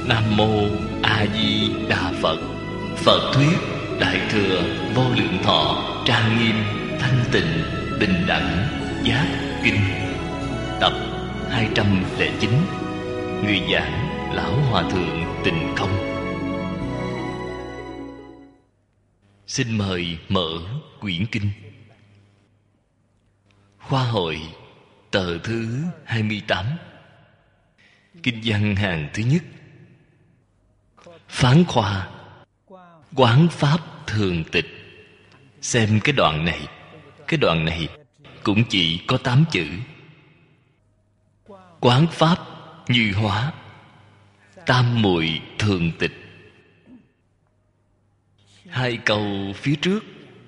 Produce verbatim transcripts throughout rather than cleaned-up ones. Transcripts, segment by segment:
Nam Mô A Di Đà Phật. Phật thuyết Đại thừa Vô Lượng Thọ Trang Nghiêm Thanh Tịnh Bình Đẳng Giác Kinh, tập hai trăm lẻ chín. Người giảng Lão Hòa Thượng Tịnh Không. Xin mời mở quyển kinh. Khoa hội tờ thứ hai mươi tám. Kinh văn hàng thứ nhất. Phán khoa quán pháp thường tịch. Xem cái đoạn này. Cái đoạn này cũng chỉ có tám chữ. Quán pháp như hóa, tam muội thường tịch. Hai câu phía trước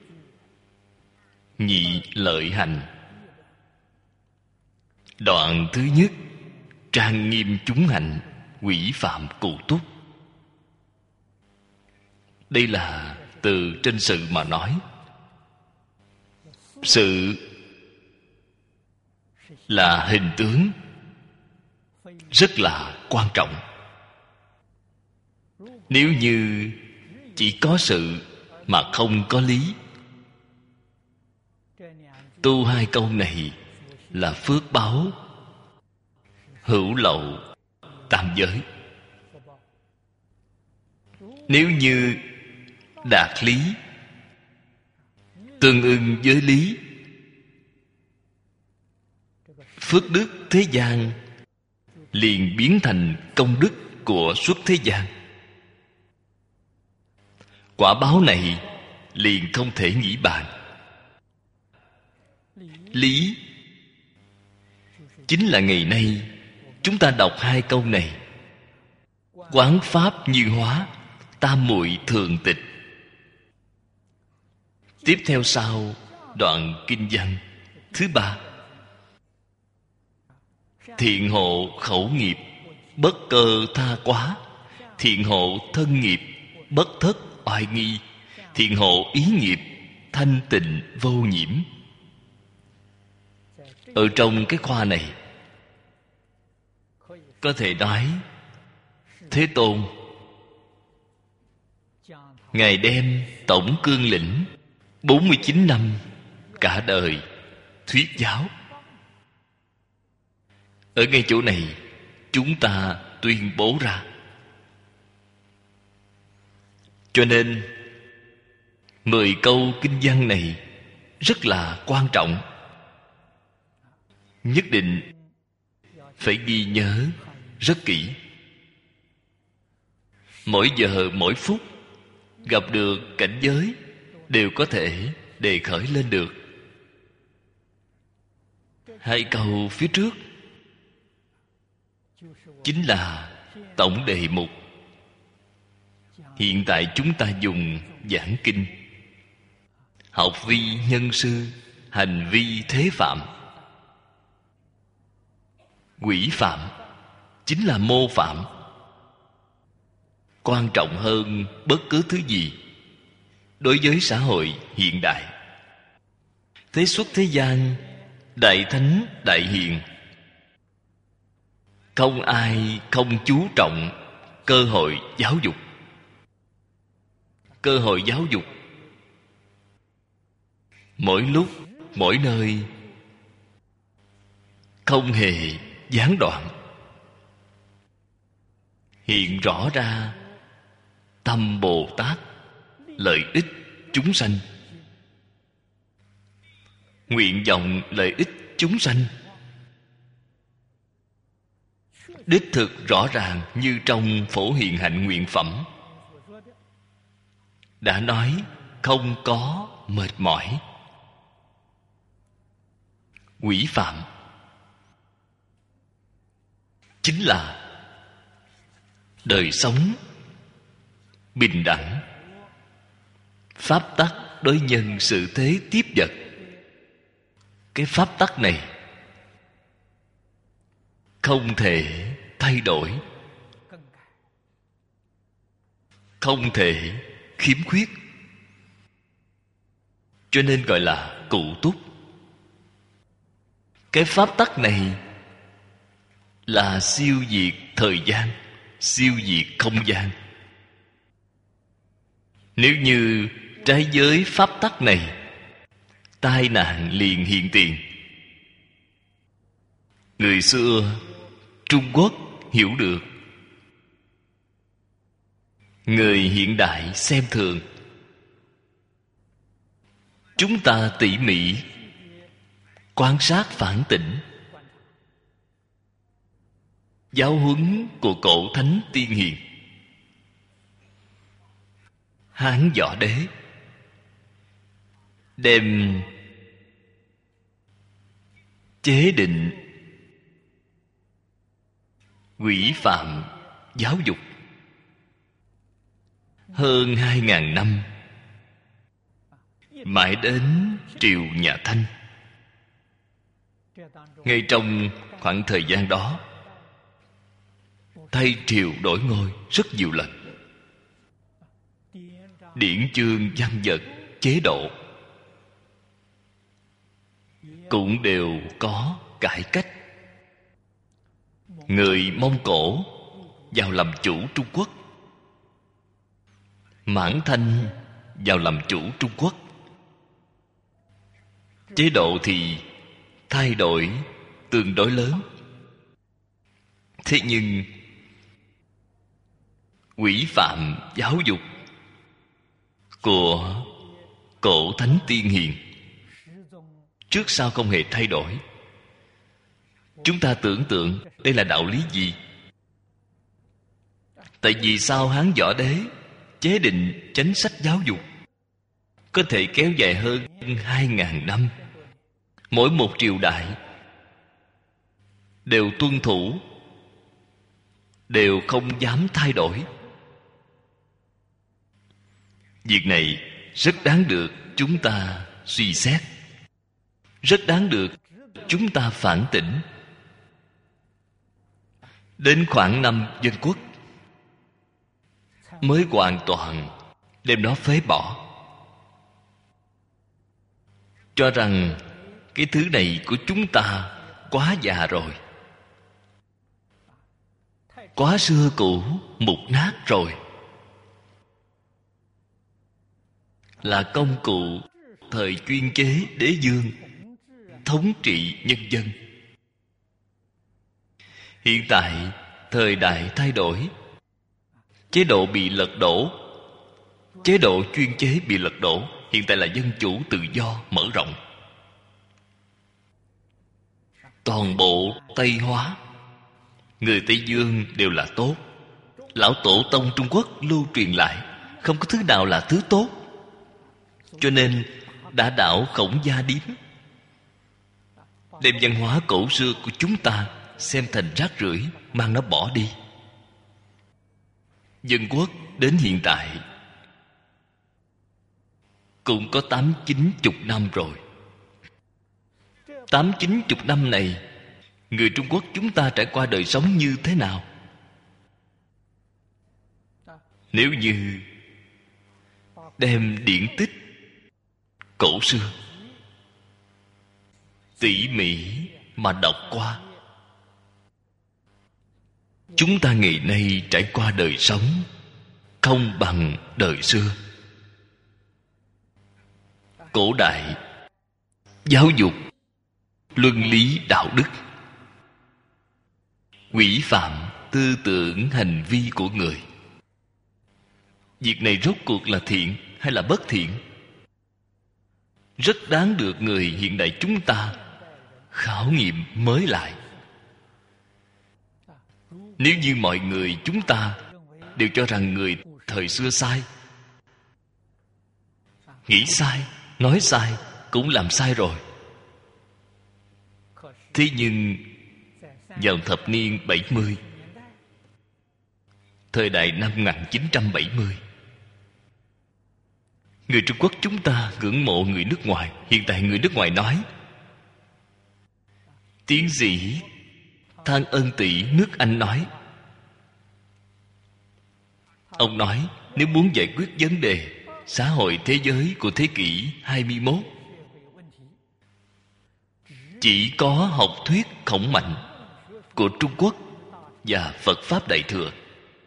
nhị lợi hành. Đoạn thứ nhất trang nghiêm chúng hạnh, quỷ phạm cụ túc. Đây là từ trên sự mà nói. Sự là hình tướng, rất là quan trọng. Nếu như chỉ có sự mà không có lý, tu hai câu này là phước báo hữu lậu tam giới. Nếu như đạt lý, tương ưng với lý, phước đức thế gian liền biến thành công đức của suốt thế gian. Quả báo này liền không thể nghĩ bàn. Lý chính là ngày nay chúng ta đọc hai câu này. Quán pháp như hóa, tam muội thường tịch. Tiếp theo sau đoạn kinh văn thứ ba. Thiện hộ khẩu nghiệp, bất cơ tha quá. Thiện hộ thân nghiệp, bất thất oai nghi. Thiện hộ ý nghiệp, thanh tịnh vô nhiễm. Ở trong cái khoa này có thể nói Thế Tôn Ngài đem tổng cương lĩnh bốn mươi chín năm cả đời thuyết giáo. Ở ngay chỗ này chúng ta tuyên bố ra. Cho nên mười câu kinh văn này rất là quan trọng. Nhất định phải ghi nhớ rất kỹ. Mỗi giờ mỗi phút gặp được cảnh giới đều có thể đề khởi lên được. Hai câu phía trước chính là tổng đề mục. Hiện tại chúng ta dùng giảng kinh. Học vi nhân sư, hành vi thế phạm. Quỷ phạm chính là mô phạm. Quan trọng hơn bất cứ thứ gì đối với xã hội hiện đại. Thế xuất thế gian, đại thánh đại hiền, không ai không chú trọng cơ hội giáo dục. Cơ hội giáo dục mỗi lúc mỗi nơi không hề gián đoạn. Hiện rõ ra tâm Bồ Tát lợi ích chúng sanh, nguyện vọng lợi ích chúng sanh, đích thực rõ ràng như trong Phổ Hiền Hạnh Nguyện Phẩm đã nói không có mệt mỏi. Quỷ phạm chính là đời sống bình đẳng, pháp tắc đối nhân sự thế tiếp vật. Cái pháp tắc này không thể thay đổi, không thể khiếm khuyết, cho nên gọi là cụ túc. Cái pháp tắc này là siêu diệt thời gian, siêu diệt không gian. Nếu như trái giới pháp tắc này, tai nạn liền hiện tiền. Người xưa Trung Quốc hiểu được, người hiện đại xem thường. Chúng ta tỉ mỉ quan sát phản tỉnh giáo huấn của cổ thánh tiên hiền. Hán Võ Đế đem chế định quỷ phạm giáo dục hơn hai ngàn năm, mãi đến triều nhà Thanh. Ngay trong khoảng thời gian đó, thay triều đổi ngôi rất nhiều lần. Điển chương văn vật chế độ cũng đều có cải cách. Người Mông Cổ vào làm chủ Trung Quốc, Mãn Thanh vào làm chủ Trung Quốc. Chế độ thì thay đổi tương đối lớn. Thế nhưng quỷ phạm giáo dục của cổ thánh tiên hiền trước sau không hề thay đổi. Chúng ta tưởng tượng đây là đạo lý gì? Tại vì sao Hán Võ Đế chế định chánh sách giáo dục có thể kéo dài hơn hai ngàn năm? Mỗi một triều đại đều tuân thủ, đều không dám thay đổi. Việc này rất đáng được chúng ta suy xét, rất đáng được chúng ta phản tỉnh. Đến khoảng năm Dân Quốc mới hoàn toàn đem nó phế bỏ, cho rằng cái thứ này của chúng ta quá già rồi, quá xưa cũ, mục nát rồi, là công cụ thời chuyên chế đế vương thống trị nhân dân. Hiện tại thời đại thay đổi, chế độ bị lật đổ, chế độ chuyên chế bị lật đổ. Hiện tại là dân chủ tự do mở rộng. Toàn bộ Tây hóa, người Tây Dương đều là tốt. Lão tổ tông Trung Quốc lưu truyền lại, không có thứ nào là thứ tốt. Cho nên đã đảo Khổng Gia Điếm, đem văn hóa cổ xưa của chúng ta xem thành rác rưởi, mang nó bỏ đi. Dân Quốc đến hiện tại cũng có tám chín chục năm rồi. Tám chín chục năm này, người Trung Quốc chúng ta trải qua đời sống như thế nào? Nếu như đem điển tích cổ xưa tỉ mỉ mà đọc qua, chúng ta ngày nay trải qua đời sống không bằng đời xưa. Cổ đại giáo dục luân lý đạo đức, quỷ phạm tư tưởng hành vi của người. Việc này rốt cuộc là thiện hay là bất thiện? Rất đáng được người hiện đại chúng ta khảo nghiệm mới lại. Nếu như mọi người chúng ta đều cho rằng người thời xưa sai, nghĩ sai, nói sai, cũng làm sai rồi. Thế nhưng vào thập niên bảy mươi, thời đại năm một nghìn chín trăm bảy mươi, người Trung Quốc chúng ta ngưỡng mộ người nước ngoài. Hiện tại người nước ngoài nói, tiến sĩ Thang Ân Tị nước Anh nói, ông nói nếu muốn giải quyết vấn đề xã hội thế giới của thế kỷ hai mươi mốt, chỉ có học thuyết khổng mạnh của Trung Quốc và Phật Pháp Đại Thừa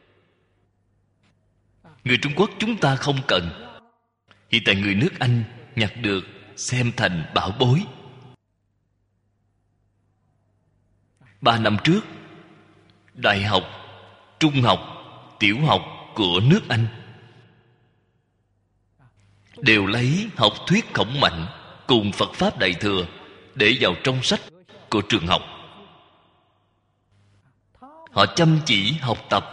Người Trung Quốc chúng ta không cần. Hiện tại người nước Anh nhặt được xem thành bảo bối. Ba năm trước, đại học, trung học, tiểu học của nước Anh đều lấy học thuyết Khổng Mạnh cùng Phật Pháp Đại Thừa để vào trong sách của trường học. Họ chăm chỉ học tập.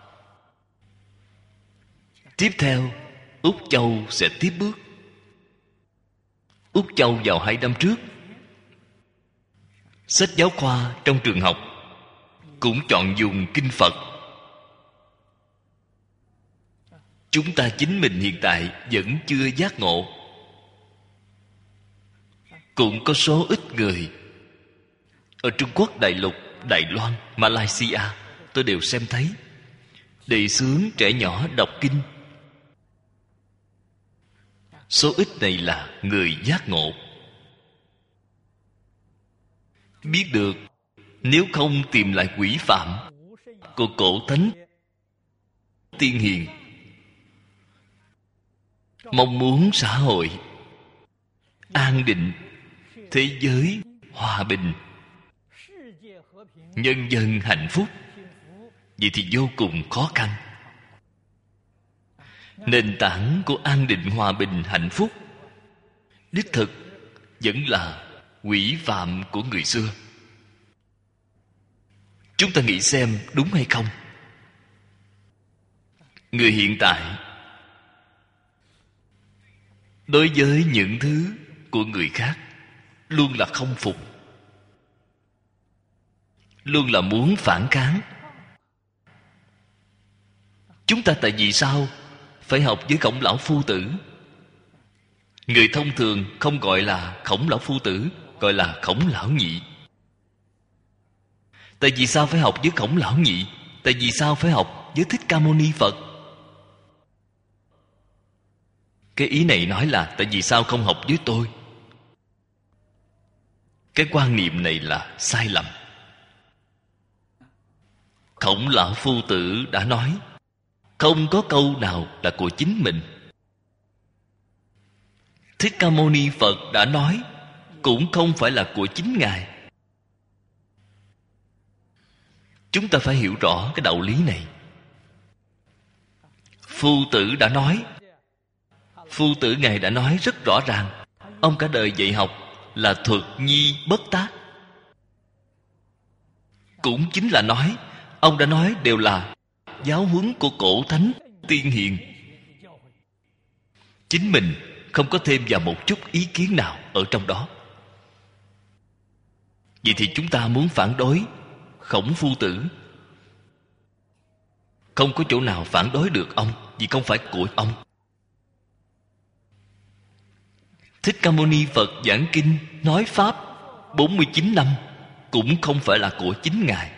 Tiếp theo, Úc Châu sẽ tiếp bước. Úc Châu vào hai năm trước, sách giáo khoa trong trường học cũng chọn dùng kinh Phật. Chúng ta chính mình hiện tại vẫn chưa giác ngộ. Cũng có số ít người ở Trung Quốc đại lục, Đài Loan, Malaysia, tôi đều xem thấy đề xướng trẻ nhỏ đọc kinh. Số ít này là người giác ngộ, biết được nếu không tìm lại quỷ phạm của cổ thánh tiên hiền, mong muốn xã hội an định, thế giới hòa bình, nhân dân hạnh phúc, vậy thì vô cùng khó khăn. Nền tảng của an định, hòa bình, hạnh phúc đích thực vẫn là quỷ phạm của người xưa. Chúng ta nghĩ xem đúng hay không? Người hiện tại đối với những thứ của người khác luôn là không phục, luôn là muốn phản kháng. Chúng ta tại vì sao phải học với Khổng Lão Phu Tử? Người thông thường không gọi là Khổng Lão Phu Tử, gọi là Khổng Lão Nhị. Tại vì sao phải học với Khổng Lão Nhị? Tại vì sao phải học với Thích Ca Mâu Ni Phật? Cái ý này nói là tại vì sao không học với tôi? Cái quan niệm này là sai lầm. Khổng Lão Phu Tử đã nói không có câu nào là của chính mình. Thích Ca Mâu Ni Phật đã nói cũng không phải là của chính Ngài. Chúng ta phải hiểu rõ cái đạo lý này. Phu Tử đã nói, Phu Tử Ngài đã nói rất rõ ràng, ông cả đời dạy học là thuật nhi bất tác. Cũng chính là nói, ông đã nói đều là giáo huấn của cổ thánh tiên hiền. Chính mình không có thêm vào một chút ý kiến nào ở trong đó. Vậy thì chúng ta muốn phản đối Khổng Phu Tử, không có chỗ nào phản đối được ông, vì không phải của ông. Thích Ca Mâu Ni Phật giảng kinh nói pháp bốn mươi chín năm cũng không phải là của chính Ngài.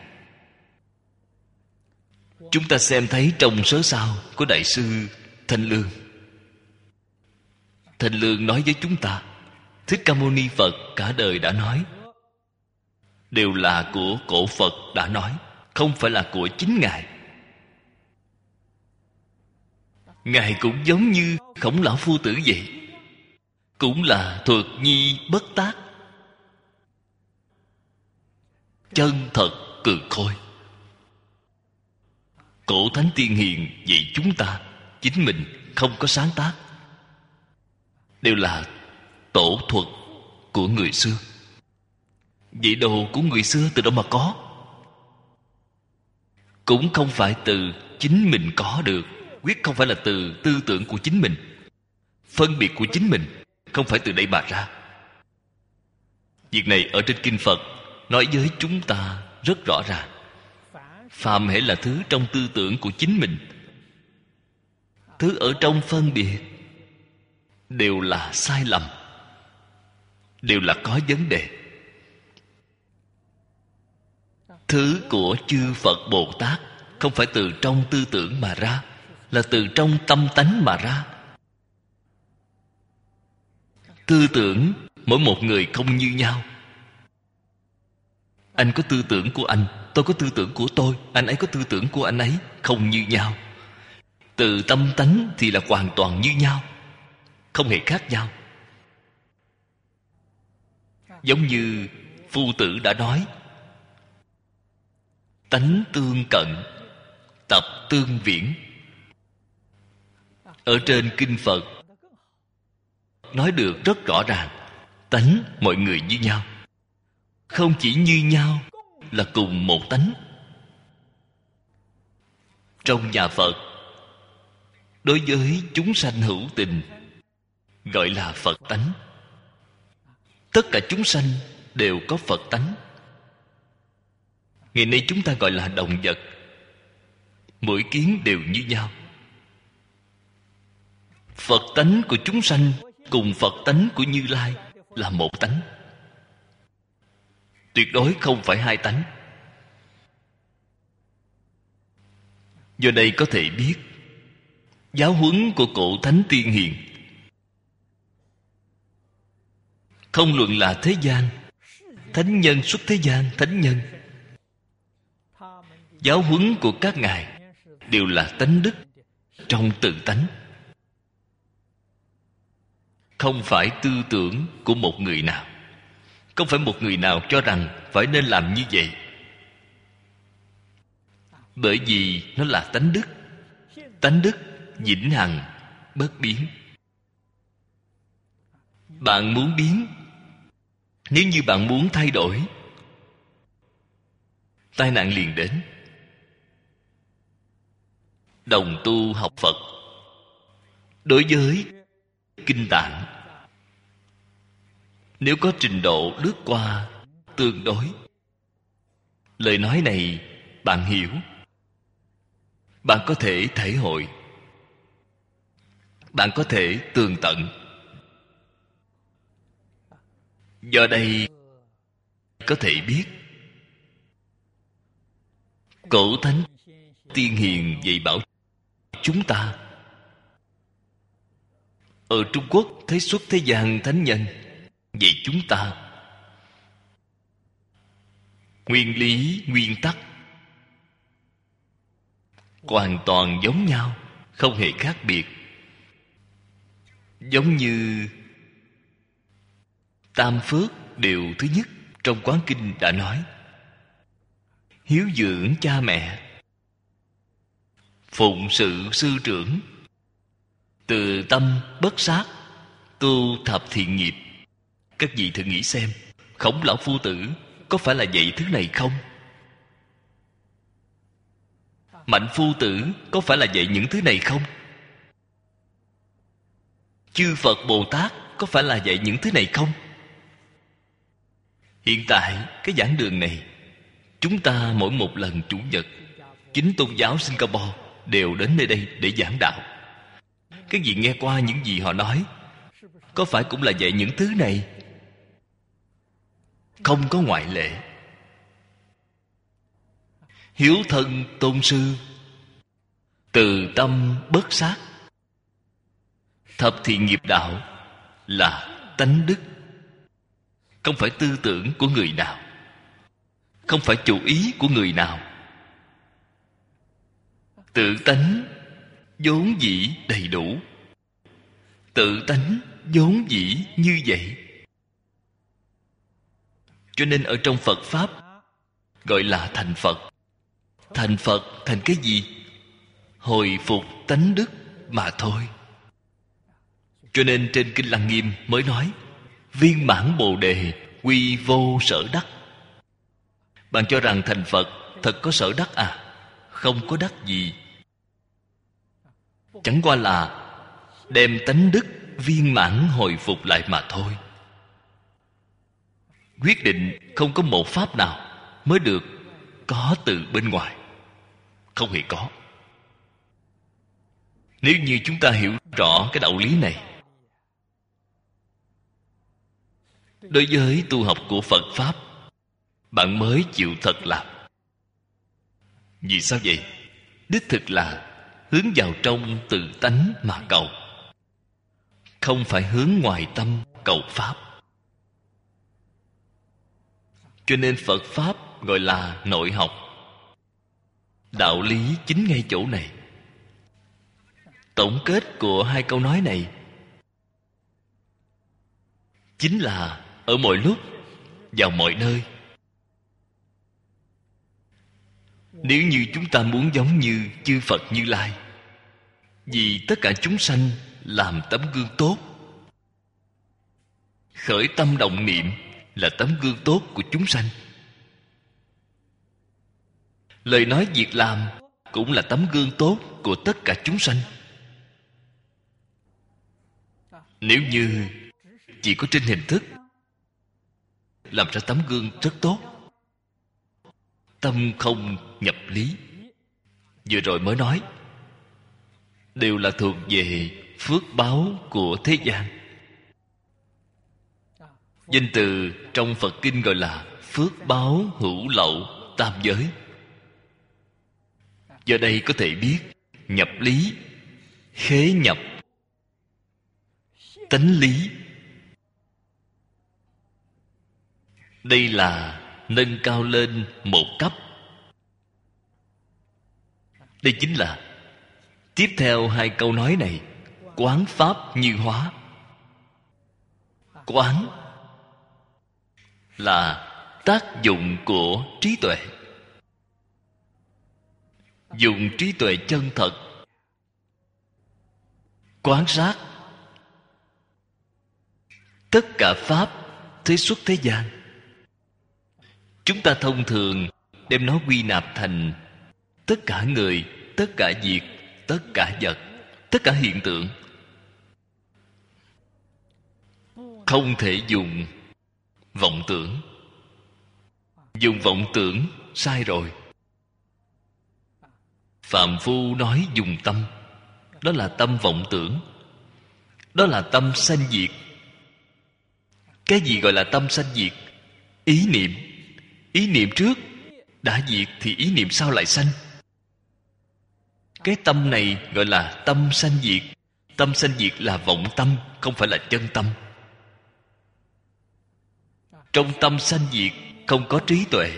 Chúng ta xem thấy trong sớ sao của Đại sư Thanh Lương. Thanh Lương nói với chúng ta, Thích Ca Mâu Ni Phật cả đời đã nói đều là của cổ Phật đã nói, không phải là của chính Ngài. Ngài cũng giống như Khổng Lão Phu Tử vậy, cũng là thuật nhi bất tác, chân thật cừ khôi. Cổ thánh tiên hiền vậy chúng ta, chính mình không có sáng tác, đều là tổ thuật của người xưa. Vậy đồ của người xưa từ đâu mà có? Cũng không phải từ chính mình có được, quyết không phải là từ tư tưởng của chính mình, phân biệt của chính mình, không phải từ đây mà ra. Việc này ở trên kinh Phật nói với chúng ta rất rõ ràng. Phàm hễ là thứ trong tư tưởng của chính mình, thứ ở trong phân biệt, đều là sai lầm, đều là có vấn đề. Thứ của chư Phật Bồ Tát không phải từ trong tư tưởng mà ra, là từ trong tâm tánh mà ra. Tư tưởng mỗi một người không như nhau. Anh có tư tưởng của anh, tôi có tư tưởng của tôi, anh ấy có tư tưởng của anh ấy, không như nhau. Từ tâm tánh thì là hoàn toàn như nhau, không hề khác nhau. Giống như Phu Tử đã nói, tánh tương cận, tập tương viễn. Ở trên kinh Phật nói được rất rõ ràng, tánh mọi người như nhau. Không chỉ như nhau là cùng một tánh. Trong nhà Phật, đối với chúng sanh hữu tình gọi là Phật tánh. Tất cả chúng sanh đều có Phật tánh. Ngày nay chúng ta gọi là động vật. Mỗi kiến đều như nhau. Phật tánh của chúng sanh cùng Phật tánh của Như Lai là một tánh, tuyệt đối không phải hai tánh. Do đây có thể biết giáo huấn của cổ Thánh Tiên Hiền, không luận là thế gian, thánh nhân xuất thế gian, thánh nhân, giáo huấn của các ngài đều là tánh đức trong tự tánh, không phải tư tưởng của một người nào. Không phải một người nào cho rằng phải nên làm như vậy, bởi vì nó là tánh đức. Tánh đức vĩnh hằng bất biến. Bạn muốn biến, nếu như bạn muốn thay đổi, tai nạn liền đến. Đồng tu học Phật, đối với kinh tạng, nếu có trình độ lướt qua tương đối, lời nói này bạn hiểu, bạn có thể thể hội, bạn có thể tường tận. Do đây có thể biết cổ Thánh Tiên Hiền dạy bảo chúng ta. Ở Trung Quốc thế xuất thế gian thánh nhân dạy chúng ta nguyên lý, nguyên tắc hoàn toàn giống nhau, không hề khác biệt. Giống như tam phước điều thứ nhất trong Quán Kinh đã nói: hiếu dưỡng cha mẹ, phụng sự sư trưởng, từ tâm bất sát, tu thập thiện nghiệp. Các vị thử nghĩ xem, Khổng Lão Phu Tử có phải là dạy thứ này không? Mạnh Phu Tử có phải là dạy những thứ này không? Chư Phật Bồ Tát có phải là dạy những thứ này không? Hiện tại cái giảng đường này, chúng ta mỗi một lần Chủ nhật, chính tôn giáo Singapore đều đến nơi đây để giảng đạo. Các vị nghe qua những gì họ nói, có phải cũng là dạy những thứ này? Không có ngoại lệ. Hiếu thân tôn sư, từ tâm bất sát, thập thiện nghiệp đạo là tánh đức, không phải tư tưởng của người nào, không phải chủ ý của người nào. Tự tánh vốn dĩ đầy đủ, tự tánh vốn dĩ như vậy. Cho nên ở trong Phật Pháp gọi là thành Phật. Thành Phật thành cái gì? Hồi phục tánh đức mà thôi. Cho nên trên Kinh Lăng Nghiêm mới nói: viên mãn Bồ Đề quy vô sở đắc. Bạn cho rằng thành Phật thật có sở đắc à? Không có đắc gì. Chẳng qua là đem tánh đức viên mãn hồi phục lại mà thôi. Quyết định không có một pháp nào mới được có từ bên ngoài, không hề có. Nếu như chúng ta hiểu rõ cái đạo lý này, đối với tu học của Phật Pháp, bạn mới chịu thật làm. Vì sao vậy? Đích thực là hướng vào trong tự tánh mà cầu, không phải hướng ngoài tâm cầu Pháp. Cho nên Phật Pháp gọi là nội học. Đạo lý chính ngay chỗ này. Tổng kết của hai câu nói này chính là ở mọi lúc, vào mọi nơi, nếu như chúng ta muốn giống như chư Phật Như Lai, vì tất cả chúng sanh làm tấm gương tốt, khởi tâm động niệm là tấm gương tốt của chúng sanh, lời nói việc làm cũng là tấm gương tốt của tất cả chúng sanh. Nếu như chỉ có trên hình thức làm ra tấm gương rất tốt, tâm không nhập lý, vừa rồi mới nói, đều là thuộc về phước báo của thế gian. Danh từ trong Phật Kinh gọi là phước báo hữu lậu tam giới. Do đây có thể biết nhập lý, khế nhập, tánh lý. Đây là nâng cao lên một cấp. Đây chính là tiếp theo hai câu nói này, quán pháp như hóa. Quán là tác dụng của trí tuệ, dùng trí tuệ chân thật quan sát tất cả pháp thế xuất thế gian. Chúng ta thông thường đem nó quy nạp thành tất cả người, tất cả việc, tất cả vật, tất cả hiện tượng. Không thể dùng vọng tưởng. Dùng vọng tưởng sai rồi. Phạm Phu nói dùng tâm, đó là tâm vọng tưởng, đó là tâm sanh diệt. Cái gì gọi là tâm sanh diệt? Ý niệm. Ý niệm trước đã diệt thì ý niệm sau lại sanh. Cái tâm này gọi là tâm sanh diệt. Tâm sanh diệt là vọng tâm, không phải là chân tâm. Trong tâm sanh diệt không có trí tuệ.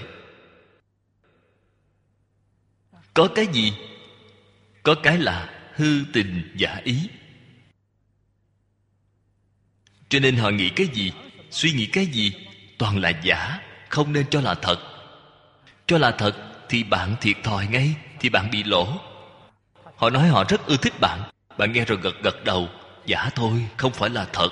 Có cái gì? Có cái là hư tình giả ý. Cho nên họ nghĩ cái gì, suy nghĩ cái gì, toàn là giả, không nên cho là thật. Cho là thật thì bạn thiệt thòi ngay, thì bạn bị lỗ. Họ nói họ rất ưa thích bạn, bạn nghe rồi gật gật đầu, giả thôi, không phải là thật.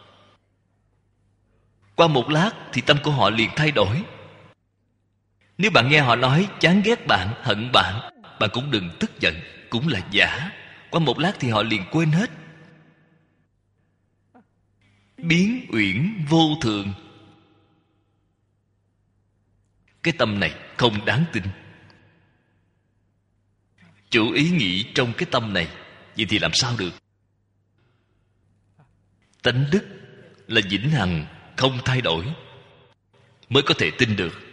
Qua một lát thì tâm của họ liền thay đổi. Nếu bạn nghe họ nói chán ghét bạn, hận bạn, bạn cũng đừng tức giận, cũng là giả. Qua một lát thì họ liền quên hết. Biến uyển vô thường. Cái tâm này không đáng tin. Chủ ý nghĩ trong cái tâm này, vậy thì làm sao được? Tánh đức là vĩnh hằng, không thay đổi, mới có thể tin được.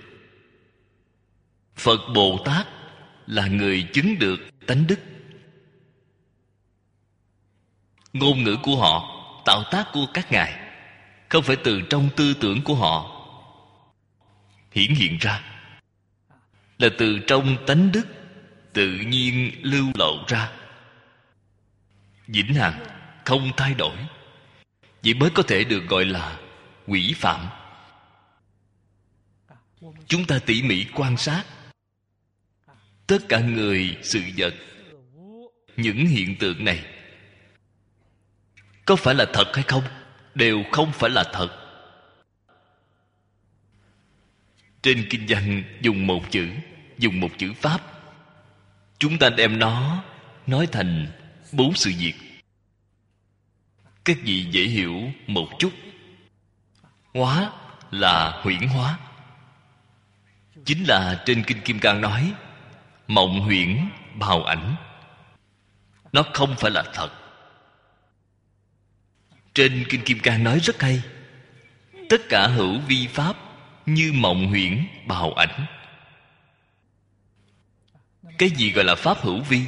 Phật Bồ Tát là người chứng được tánh đức. Ngôn ngữ của họ, tạo tác của các ngài, không phải từ trong tư tưởng của họ hiển hiện ra, là từ trong tánh đức tự nhiên lưu lộ ra, vĩnh hằng, không thay đổi. Vậy mới có thể được gọi là quỷ phạm. Chúng ta tỉ mỉ quan sát tất cả người, sự vật, những hiện tượng này có phải là thật hay không? Đều không phải là thật. Trên kinh văn dùng một chữ, dùng một chữ pháp, chúng ta đem nó nói thành bốn sự việc. Các vị dễ hiểu một chút. Hóa là huyễn hóa, chính là trên kinh Kim Cang nói mộng huyễn bào ảnh. Nó không phải là thật. Trên kinh Kim Cang nói rất hay, tất cả hữu vi pháp như mộng huyễn bào ảnh. Cái gì gọi là pháp hữu vi?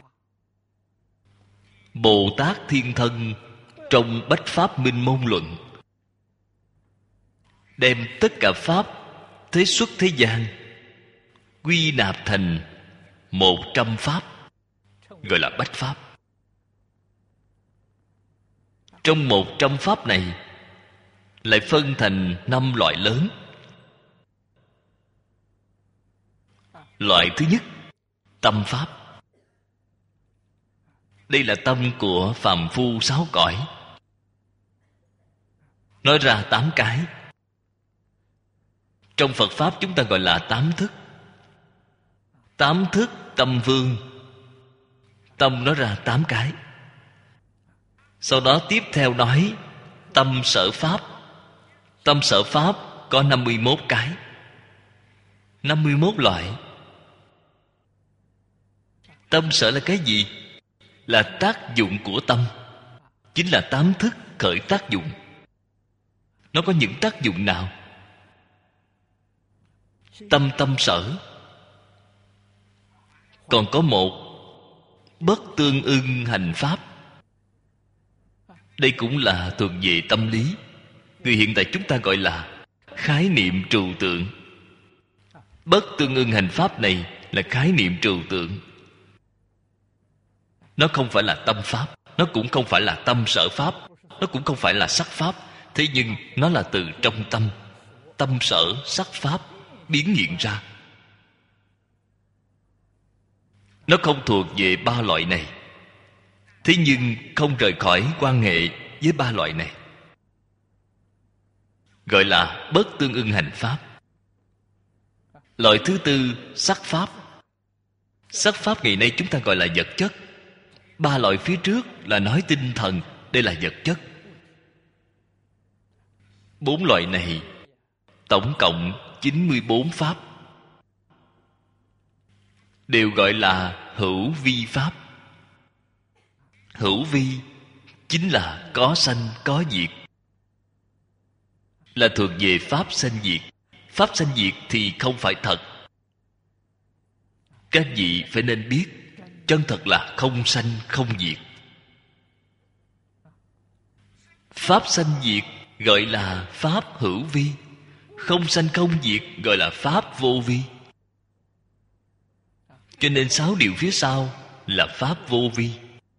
Bồ Tát Thiên Thân trong Bách Pháp Minh Môn Luận đem tất cả pháp thế xuất thế gian quy nạp thành một trăm pháp, gọi là bách pháp. Trong một trăm pháp này lại phân thành năm loại lớn. Loại thứ nhất, tâm pháp. Đây là tâm của phàm phu sáu cõi. Nói ra tám cái. Trong Phật Pháp chúng ta gọi là tám thức. Tám thức tâm vương. Tâm nói ra tám cái. Sau đó tiếp theo nói tâm sở pháp. Tâm sở pháp có năm mươi mốt cái, năm mươi mốt loại. Tâm sở là cái gì? Là tác dụng của tâm. Chính là tám thức khởi tác dụng. Nó có những tác dụng nào? Tâm tâm sở. Còn có một bất tương ưng hành pháp. Đây cũng là thuộc về tâm lý. Người hiện tại chúng ta gọi là khái niệm trừu tượng. Bất tương ưng hành pháp này là khái niệm trừu tượng. Nó không phải là tâm pháp, nó cũng không phải là tâm sở pháp, nó cũng không phải là sắc pháp. Thế nhưng nó là từ trong tâm, tâm sở sắc pháp biến hiện ra. Nó không thuộc về ba loại này. Thế nhưng không rời khỏi quan hệ với ba loại này, gọi là bất tương ưng hành pháp. Loại thứ tư, sắc pháp. Sắc pháp ngày nay chúng ta gọi là vật chất. Ba loại phía trước là nói tinh thần, đây là vật chất. Bốn loại này tổng cộng chín mươi bốn pháp, đều gọi là hữu vi pháp. Hữu vi chính là có sanh có diệt, là thuộc về pháp sanh diệt. Pháp sanh diệt thì không phải thật. Các vị phải nên biết, chân thật là không sanh không diệt. Pháp sanh diệt gọi là pháp hữu vi, không sanh không diệt gọi là pháp vô vi. Cho nên sáu điều phía sau là pháp vô vi.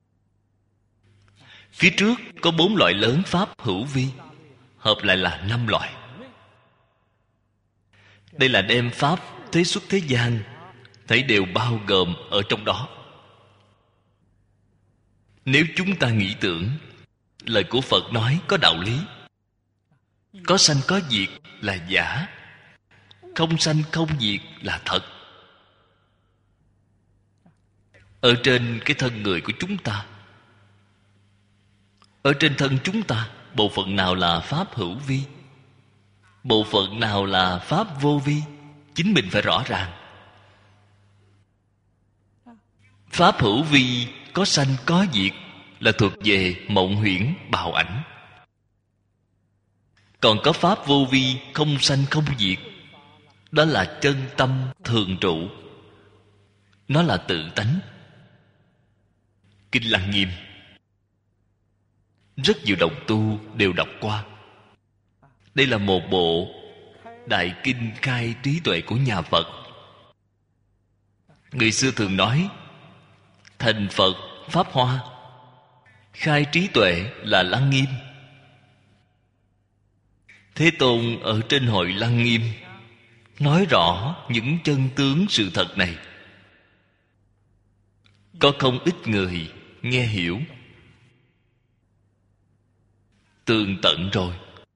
Phía trước có bốn loại lớn pháp hữu vi, hợp lại là năm loại. Đây là đem pháp thế xuất thế gian thấy đều bao gồm ở trong đó. Nếu chúng ta nghĩ tưởng lời của Phật nói có đạo lý, có sanh có diệt là giả, không sanh không diệt là thật. Ở trên cái thân người của chúng ta, ở trên thân chúng ta, bộ phận nào là pháp hữu vi, bộ phận nào là pháp vô vi, chính mình phải rõ ràng. Pháp hữu vi có sanh có diệt là thuộc về mộng huyễn bào ảnh. Còn có pháp vô vi không sanh không diệt, đó là chân tâm thường trụ, nó là tự tánh. Kinh Lăng Nghiêm rất nhiều đồng tu đều đọc qua. Đây là một bộ đại kinh khai trí tuệ của nhà Phật. Người xưa thường nói thành Phật Pháp Hoa, khai trí tuệ là Lăng Nghiêm. Thế Tôn ở trên hội Lăng Nghiêm nói rõ những chân tướng sự thật này. Có không ít người nghe hiểu tường tận rồi.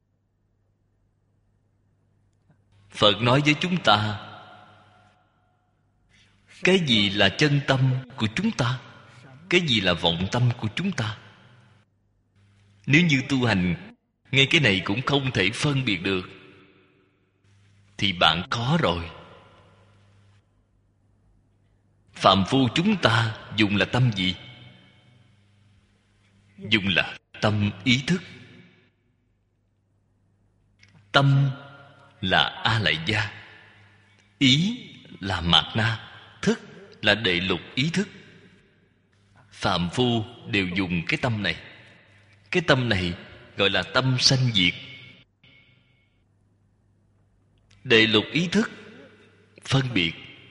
Phật nói với chúng ta, cái gì là chân tâm của chúng ta, cái gì là vọng tâm của chúng ta. Nếu như tu hành ngay cái này cũng không thể phân biệt được thì bạn khó rồi. Phàm phu chúng ta dùng là tâm gì? Dùng là tâm ý thức. Tâm là A Lại Gia, ý là Mạt Na, thức là Đệ Lục ý thức. Phàm phu đều dùng cái tâm này. Cái tâm này gọi là tâm sanh diệt. Đệ lục ý thức phân biệt.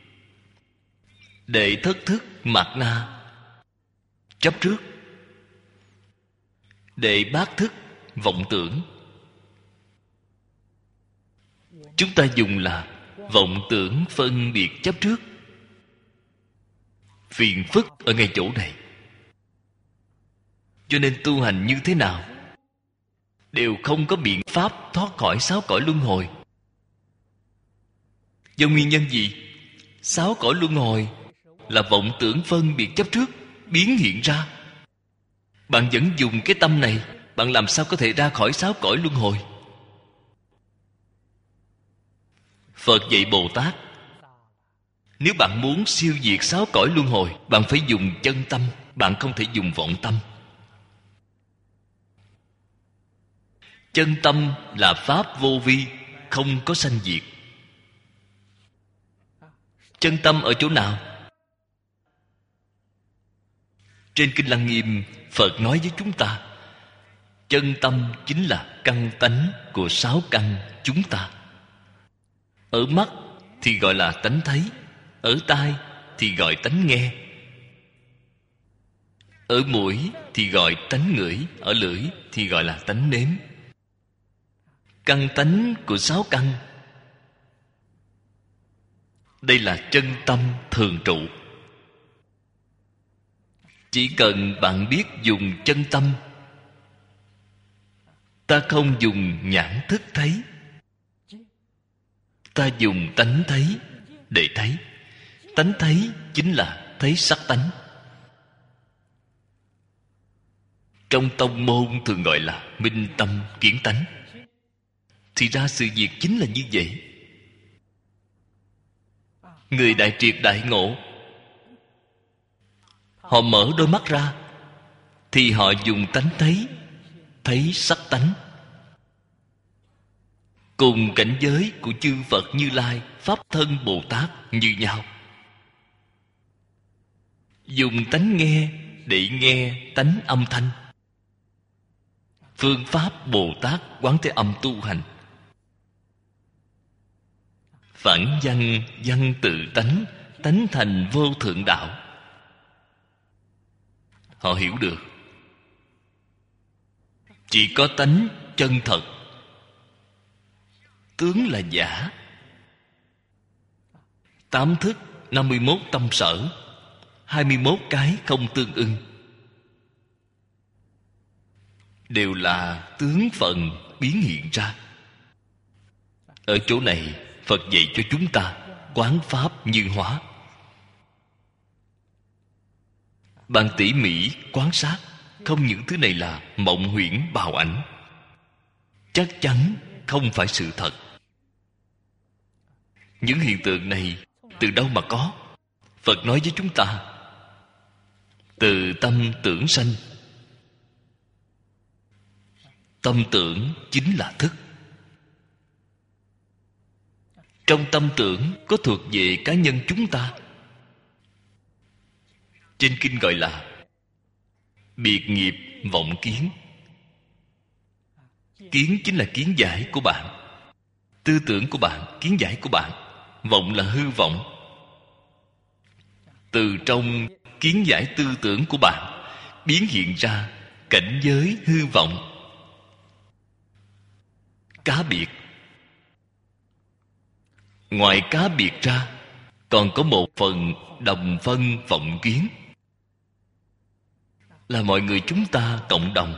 Đệ thất thức Mạt Na chấp trước. để bác thức vọng tưởng. Chúng ta dùng là vọng tưởng phân biệt chấp trước. Phiền phức ở ngay chỗ này. Cho nên tu hành như thế nào đều không có biện pháp thoát khỏi sáu cõi luân hồi. Do nguyên nhân gì? Sáu cõi luân hồi là vọng tưởng phân biệt chấp trước biến hiện ra. Bạn vẫn dùng cái tâm này, bạn làm sao có thể ra khỏi sáu cõi luân hồi? Phật dạy Bồ Tát, nếu bạn muốn siêu diệt sáu cõi luân hồi, bạn phải dùng chân tâm, bạn không thể dùng vọng tâm. Chân tâm là pháp vô vi, không có sanh diệt. Chân tâm ở chỗ nào? Trên Kinh Lăng Nghiêm, Phật nói với chúng ta, chân tâm chính là căn tánh của sáu căn chúng ta. Ở mắt thì gọi là tánh thấy, ở tai thì gọi tánh nghe, ở mũi thì gọi tánh ngửi, ở lưỡi thì gọi là tánh nếm. Căn tánh của sáu căn, đây là chân tâm thường trụ. Chỉ cần bạn biết dùng chân tâm, ta không dùng nhãn thức thấy, ta dùng tánh thấy để thấy. Tánh thấy chính là thấy sắc tánh. Trong tông môn thường gọi là minh tâm kiến tánh. Thì ra sự việc chính là như vậy. Người đại triệt đại ngộ, họ mở đôi mắt ra thì họ dùng tánh thấy, thấy sắc tánh. Cùng cảnh giới của chư Phật Như Lai, Pháp Thân Bồ Tát như nhau. Dùng tánh nghe để nghe tánh âm thanh. Phương pháp Bồ Tát Quán Thế Âm tu hành. Phản văn văn tự tánh, tánh thành vô thượng đạo. Họ hiểu được. Chỉ có tánh chân thật, tướng là giả. Tám thức, năm mươi mốt tâm sở, hai mươi mốt cái không tương ưng, đều là tướng phận biến hiện ra. Ở chỗ này Phật dạy cho chúng ta quán pháp như hóa. Bạn tỉ mỉ quan sát, không những thứ này là mộng huyễn bào ảnh, chắc chắn không phải sự thật. Những hiện tượng này từ đâu mà có? Phật nói với chúng ta, từ tâm tưởng sanh. Tâm tưởng chính là thức. Trong tâm tưởng có thuộc về cá nhân chúng ta. Trên kinh gọi là biệt nghiệp vọng kiến. Kiến chính là kiến giải của bạn, tư tưởng của bạn, kiến giải của bạn. Vọng là hư vọng. Từ trong kiến giải tư tưởng của bạn biến hiện ra cảnh giới hư vọng, cá biệt. Ngoài cá biệt ra, còn có một phần đồng phân vọng kiến, là mọi người chúng ta cộng đồng.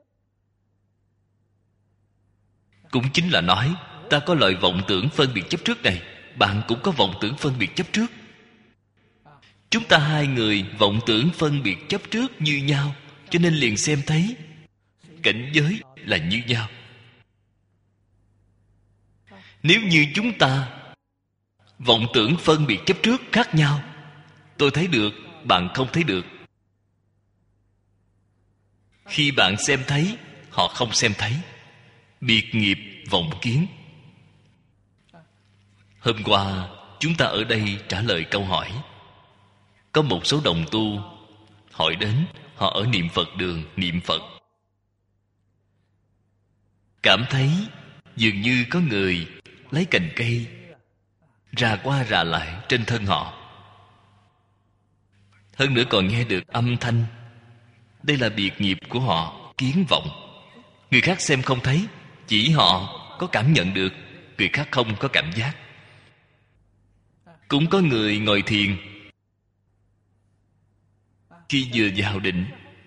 Cũng chính là nói, ta có loại vọng tưởng phân biệt chấp trước này, bạn cũng có vọng tưởng phân biệt chấp trước. Chúng ta hai người vọng tưởng phân biệt chấp trước như nhau, cho nên liền xem thấy cảnh giới là như nhau. Nếu như chúng ta vọng tưởng phân biệt chấp trước khác nhau, tôi thấy được, bạn không thấy được. Khi bạn xem thấy, họ không xem thấy. Biệt nghiệp vọng kiến. Hôm qua chúng ta ở đây trả lời câu hỏi. Có một số đồng tu hỏi đến, họ ở niệm Phật đường niệm Phật, cảm thấy dường như có người lấy cành cây rà qua rà lại trên thân họ. Hơn nữa còn nghe được âm thanh. Đây là biệt nghiệp của họ, kiến vọng. Người khác xem không thấy, chỉ họ có cảm nhận được, người khác không có cảm giác. Cũng có người ngồi thiền, khi vừa vào định.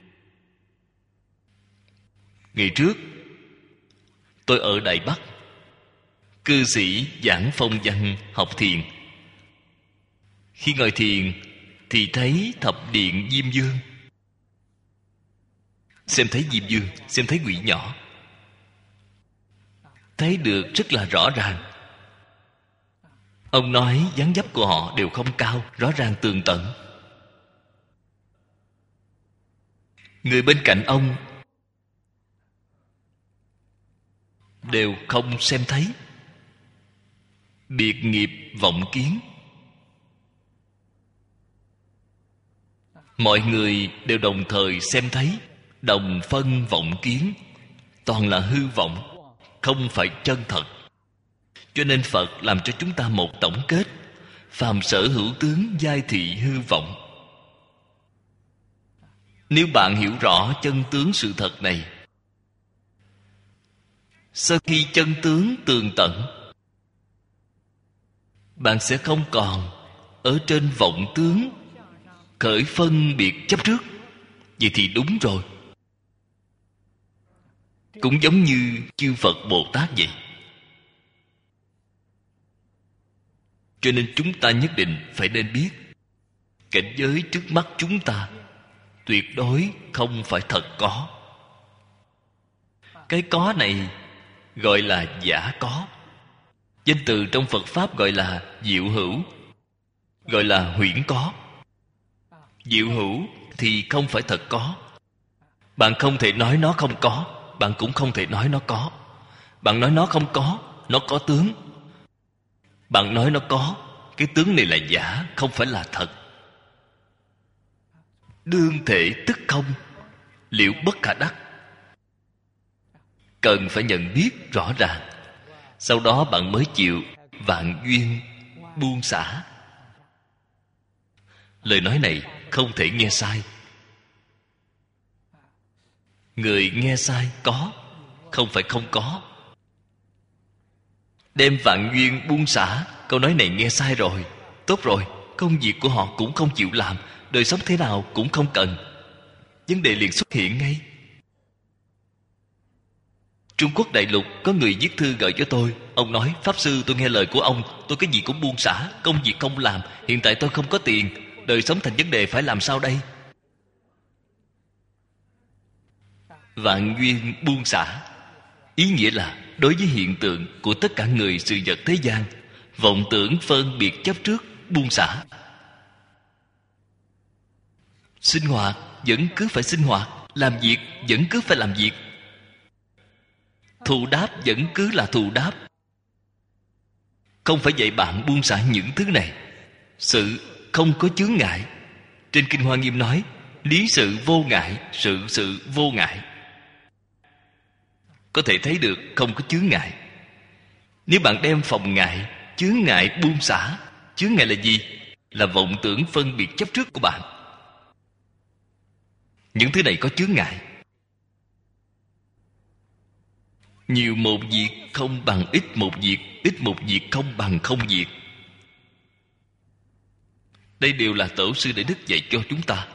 Ngày trước tôi ở Đài Bắc, cư sĩ giảng phong văn học thiền. Khi ngồi thiền thì thấy thập điện Diêm Vương. Xem thấy Diêm Vương, xem thấy quỷ nhỏ, thấy được rất là rõ ràng. Ông nói dáng dấp của họ đều không cao, rõ ràng tường tận. Người bên cạnh ông đều không xem thấy. Biệt nghiệp vọng kiến. Mọi người đều đồng thời xem thấy, đồng phân vọng kiến. Toàn là hư vọng, không phải chân thật. Cho nên Phật làm cho chúng ta một tổng kết: phàm sở hữu tướng, giai thị hư vọng. Nếu bạn hiểu rõ chân tướng sự thật này, sau khi chân tướng tường tận, bạn sẽ không còn ở trên vọng tướng khởi phân biệt chấp trước. Vậy thì đúng rồi. Cũng giống như chư Phật Bồ Tát vậy. Cho nên chúng ta nhất định phải nên biết, cảnh giới trước mắt chúng ta tuyệt đối không phải thật có. Cái có này gọi là giả có. Danh từ trong Phật Pháp gọi là diệu hữu, gọi là huyễn có. Diệu hữu thì không phải thật có. Bạn không thể nói nó không có, bạn cũng không thể nói nó có. Bạn nói nó không có, nó có tướng. Bạn nói nó có, cái tướng này là giả, không phải là thật. Đương thể tức không, liệu bất khả đắc. Cần phải nhận biết rõ ràng, sau đó bạn mới chịu vạn duyên buông xả. Lời nói này không thể nghe sai. Người nghe sai có, không phải không có. Đem vạn duyên buông xả, câu nói này nghe sai rồi. Tốt rồi, công việc của họ cũng không chịu làm, đời sống thế nào cũng không cần. Vấn đề liền xuất hiện ngay. Trung Quốc đại lục có người viết thư gửi cho tôi. Ông nói: Pháp Sư, tôi nghe lời của ông, tôi cái gì cũng buông xả, công việc không làm. Hiện tại tôi không có tiền, đời sống thành vấn đề, phải làm sao đây? Vạn duyên buông xả, ý nghĩa là đối với hiện tượng của tất cả người sự vật thế gian, vọng tưởng phân biệt chấp trước, buông xả. Sinh hoạt vẫn cứ phải sinh hoạt, làm việc vẫn cứ phải làm việc, thù đáp vẫn cứ là thù đáp. Không phải dạy bạn buông xả những thứ này. Sự không có chướng ngại. Trên Kinh Hoa Nghiêm nói: lý sự vô ngại, sự sự vô ngại. Có thể thấy được không có chướng ngại. Nếu bạn đem phòng ngại, chướng ngại buông xả. Chướng ngại là gì? Là vọng tưởng phân biệt chấp trước của bạn. Những thứ này có chướng ngại. Nhiều một việc không bằng ít một việc, ít một việc không bằng không việc. Đây đều là Tổ sư Đại Đức dạy cho chúng ta.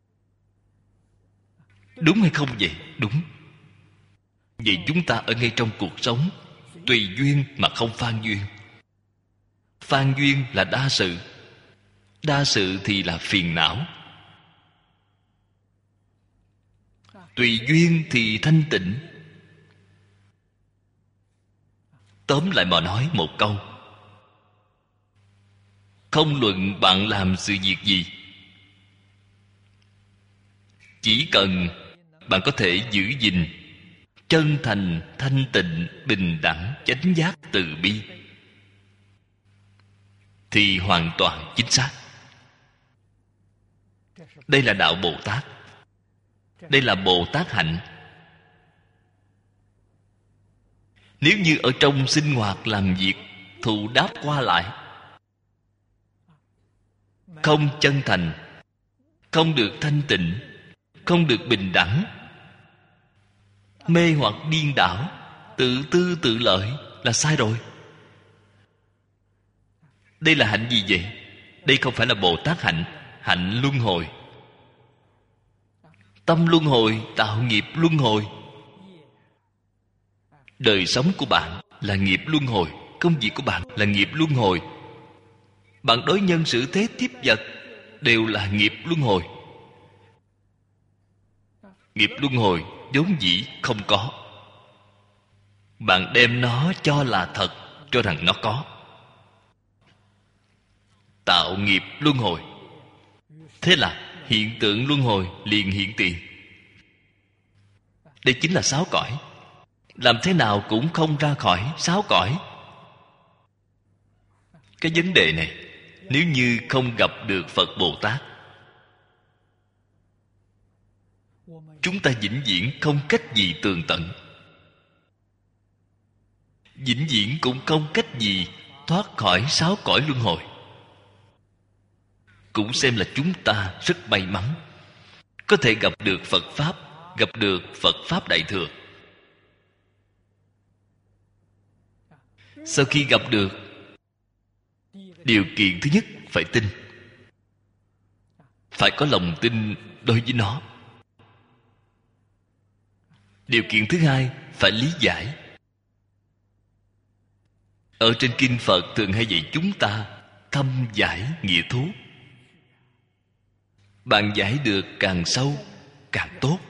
Đúng hay không vậy? Đúng. Vậy chúng ta ở ngay trong cuộc sống, tùy duyên mà không phan duyên. Phan duyên là đa sự, đa sự thì là phiền não. Tùy duyên thì thanh tịnh. Tóm lại mà nói một câu: không luận bạn làm sự việc gì, chỉ cần bạn có thể giữ gìn chân thành, thanh tịnh, bình đẳng, chánh giác, từ bi, thì hoàn toàn chính xác. Đây là đạo Bồ Tát. Đây là Bồ Tát hạnh. Nếu như ở trong sinh hoạt làm việc, thù đáp qua lại, không chân thành, không được thanh tịnh, không được bình đẳng, mê hoặc điên đảo, tự tư tự lợi là sai rồi. Đây là hạnh gì vậy? Đây không phải là Bồ Tát hạnh. Hạnh luân hồi. Tâm luân hồi tạo nghiệp luân hồi. Đời sống của bạn là nghiệp luân hồi. Công việc của bạn là nghiệp luân hồi. Bạn đối nhân xử thế tiếp vật đều là nghiệp luân hồi. Nghiệp luân hồi vốn dĩ không có. Bạn đem nó cho là thật, cho rằng nó có. Tạo nghiệp luân hồi. Thế là hiện tượng luân hồi liền hiện tiền. Đây chính là sáu cõi. Làm thế nào cũng không ra khỏi sáu cõi. Cái vấn đề này, nếu như không gặp được Phật Bồ Tát, chúng ta vĩnh viễn không cách gì tường tận, vĩnh viễn cũng không cách gì thoát khỏi sáu cõi luân hồi. Cũng xem là chúng ta rất may mắn, có thể gặp được Phật Pháp, gặp được Phật Pháp Đại Thừa. Sau khi gặp được, điều kiện thứ nhất phải tin, phải có lòng tin đối với nó. Điều kiện thứ hai phải lý giải. Ở trên kinh Phật thường hay dạy chúng ta thâm giải nghĩa thú. Bạn giải được càng sâu càng tốt,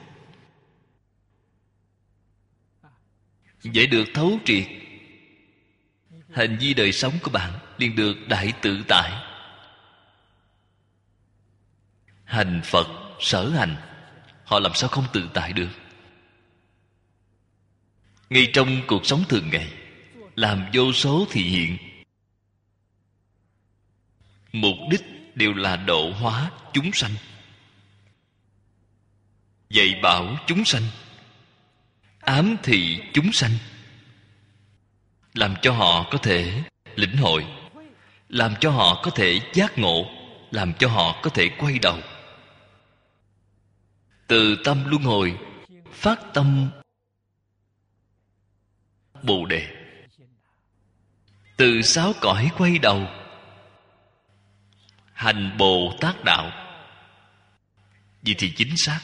giải được thấu triệt, hành vi đời sống của bạn liền được đại tự tại. Hành Phật sở hành, họ làm sao không tự tại được? Ngay trong cuộc sống thường ngày, làm vô số thị hiện, mục đích đều là độ hóa chúng sanh, dạy bảo chúng sanh, ám thị chúng sanh, làm cho họ có thể lĩnh hội, làm cho họ có thể giác ngộ, làm cho họ có thể quay đầu. Từ tâm luân hồi phát tâm Bồ Đề, từ sáu cõi quay đầu hành Bồ Tát đạo. Vậy thì chính xác.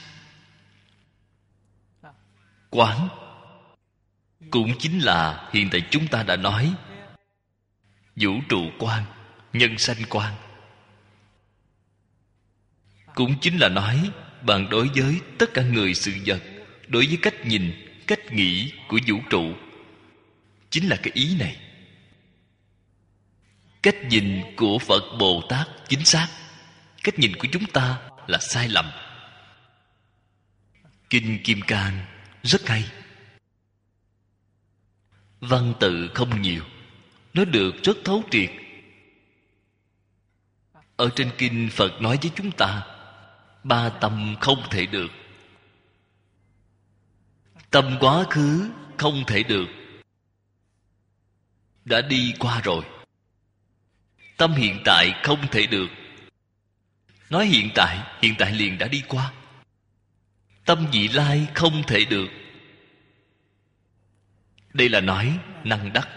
Quán cũng chính là hiện tại chúng ta đã nói vũ trụ quan, nhân sanh quan. Cũng chính là nói bạn đối với tất cả người sự vật, đối với cách nhìn, cách nghĩ của vũ trụ, chính là cái ý này. Cách nhìn của Phật Bồ Tát chính xác, cách nhìn của chúng ta là sai lầm. Kinh Kim Cang rất hay, văn tự không nhiều, nói được rất thấu triệt. Ở trên kinh Phật nói với chúng ta, ba tâm không thể được. Tâm quá khứ không thể được, đã đi qua rồi. Tâm hiện tại không thể được. Nói hiện tại, hiện tại liền đã đi qua. Tâm vị lai không thể được. Đây là nói năng đắc.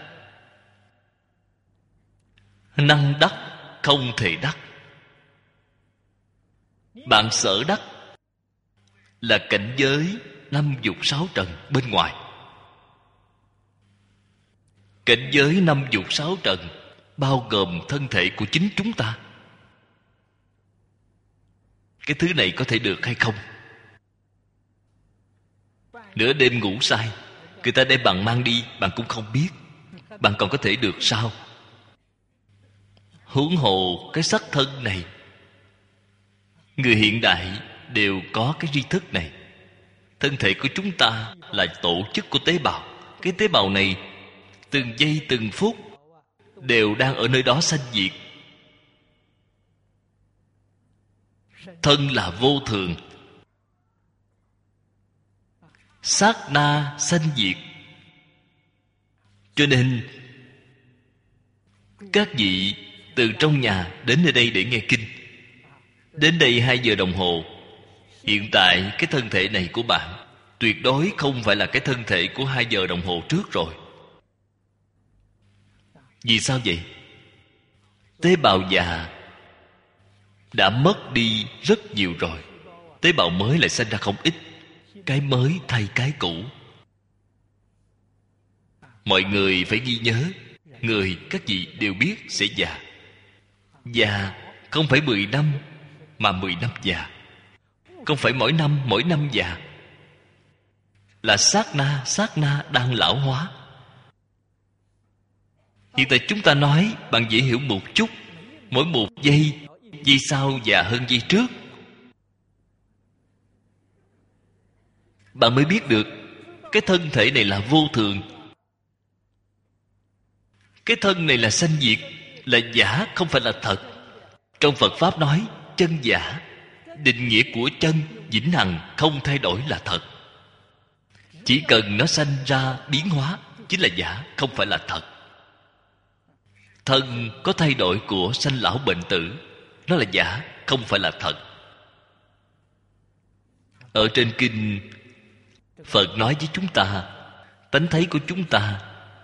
Năng đắc không thể đắc. Bạn sở đắc là cảnh giới năm dục sáu trần bên ngoài. Cảnh giới năm dục sáu trần bao gồm thân thể của chính chúng ta. Cái thứ này có thể được hay không? Nửa đêm ngủ say, người ta đem bạn mang đi, bạn cũng không biết. Bạn còn có thể được sao? Huống hồ cái sắc thân này, người hiện đại đều có cái tri thức này. Thân thể của chúng ta là tổ chức của tế bào. Cái tế bào này từng giây từng phút đều đang ở nơi đó sanh diệt. Thân là vô thường, sát na sanh diệt. Cho nên các vị từ trong nhà đến nơi đây để nghe kinh, đến đây hai giờ đồng hồ. Hiện tại cái thân thể này của bạn tuyệt đối không phải là cái thân thể của hai giờ đồng hồ trước rồi. Vì sao vậy? Tế bào già đã mất đi rất nhiều rồi, tế bào mới lại sinh ra không ít. Cái mới thay cái cũ. Mọi người phải ghi nhớ, người các vị đều biết sẽ già. Già không phải mười năm, mà mười năm già. Không phải mỗi năm, mỗi năm già. Là sát na, sát na đang lão hóa. Hiện tại chúng ta nói bạn dễ hiểu một chút. Mỗi một giây, giây sau già hơn giây trước. Bạn mới biết được cái thân thể này là vô thường. Cái thân này là sanh diệt, là giả, không phải là thật. Trong Phật Pháp nói chân giả. Định nghĩa của chân vĩnh hằng không thay đổi là thật. Chỉ cần nó sanh ra biến hóa chính là giả, không phải là thật. Thân có thay đổi của sanh lão bệnh tử, nó là giả, không phải là thật. Ở trên kinh Phật nói với chúng ta, tánh thấy của chúng ta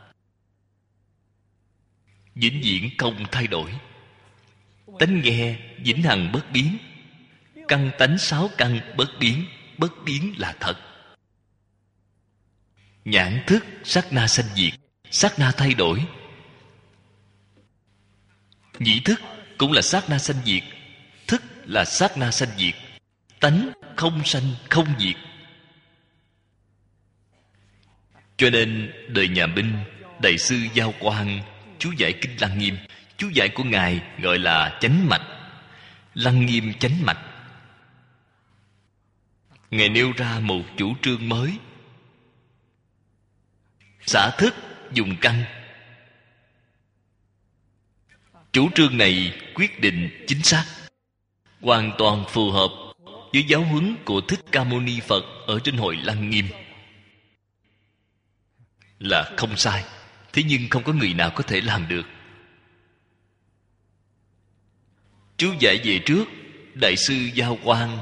vĩnh viễn không thay đổi. Tánh nghe vĩnh hằng bất biến. Căn tánh sáu căn bất biến. Bất biến là thật. Nhãn thức sát na sanh diệt, sát na thay đổi. Nhĩ thức cũng là sát na sanh diệt, thức là sát na sanh diệt. Tánh không sanh không diệt. Cho nên đời nhà Minh, Đại sư Giao Quang chú giải kinh Lăng Nghiêm. Chú giải của ngài gọi là chánh mạch, Lăng Nghiêm chánh mạch. Ngài nêu ra một chủ trương mới: xả thức dùng căn. Chủ trương này quyết định chính xác, hoàn toàn phù hợp với giáo huấn của Thích Ca Mâu Ni Phật ở trên hội Lăng Nghiêm, là không sai. Thế nhưng không có người nào có thể làm được. Chú giải về trước, Đại sư Giao Quang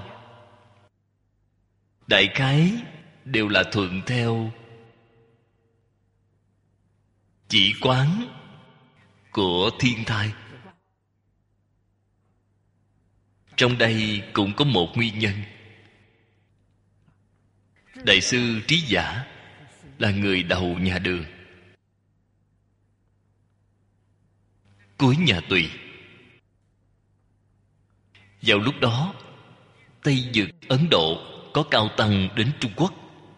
đại khái đều là thuận theo chỉ quán của thiên thai. Trong đây cũng có một nguyên nhân. Đại sư Trí Giả là người đầu nhà Đường, cuối nhà Tùy. Vào lúc đó, Tây Vực Ấn Độ có cao tăng đến Trung Quốc,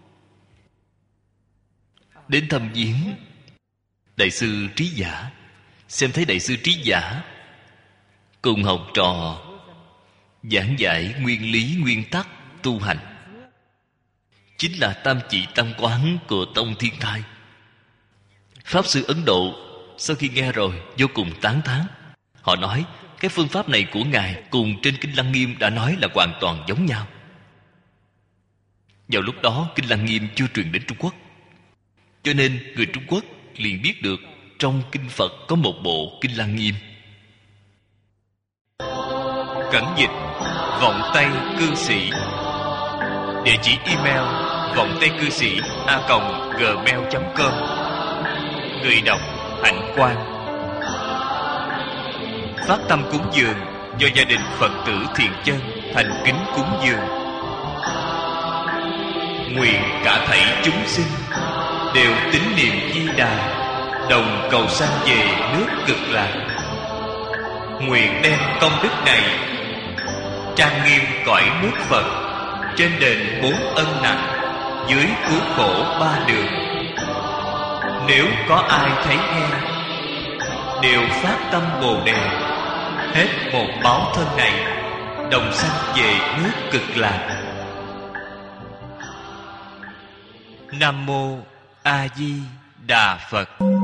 đến thăm viếng Đại sư Trí Giả. Xem thấy Đại sư Trí Giả cùng học trò giảng giải nguyên lý nguyên tắc tu hành, chính là tam chỉ tam quán của tông Thiên Thai. Pháp sư Ấn Độ sau khi nghe rồi vô cùng tán thán. Họ nói cái phương pháp này của ngài cùng trên kinh Lăng Nghiêm đã nói là hoàn toàn giống nhau. Vào lúc đó kinh Lăng Nghiêm chưa truyền đến Trung Quốc, cho nên người Trung Quốc liền biết được trong kinh Phật có một bộ kinh Lăng Nghiêm. Cẩn dịch vọng tây cư sĩ. Địa chỉ email vọng tây cư sĩ a còng gmail chấm com. Người đọc Hạnh Quang. Phát tâm cúng dường do gia đình Phật tử Thiện Chân thành kính cúng dường. Nguyện cả thảy chúng sinh đều tín niệm Di Đà, đồng cầu sanh về nước Cực Lạc. Nguyện đem công đức này trang nghiêm cõi nước Phật, trên đền bốn ân nặng, dưới cứu khổ ba đường. Nếu có ai thấy nghe, đều phát tâm Bồ Đề, hết một báo thân này, đồng sanh về nước Cực Lạc. Nam mô A Di Đà Phật.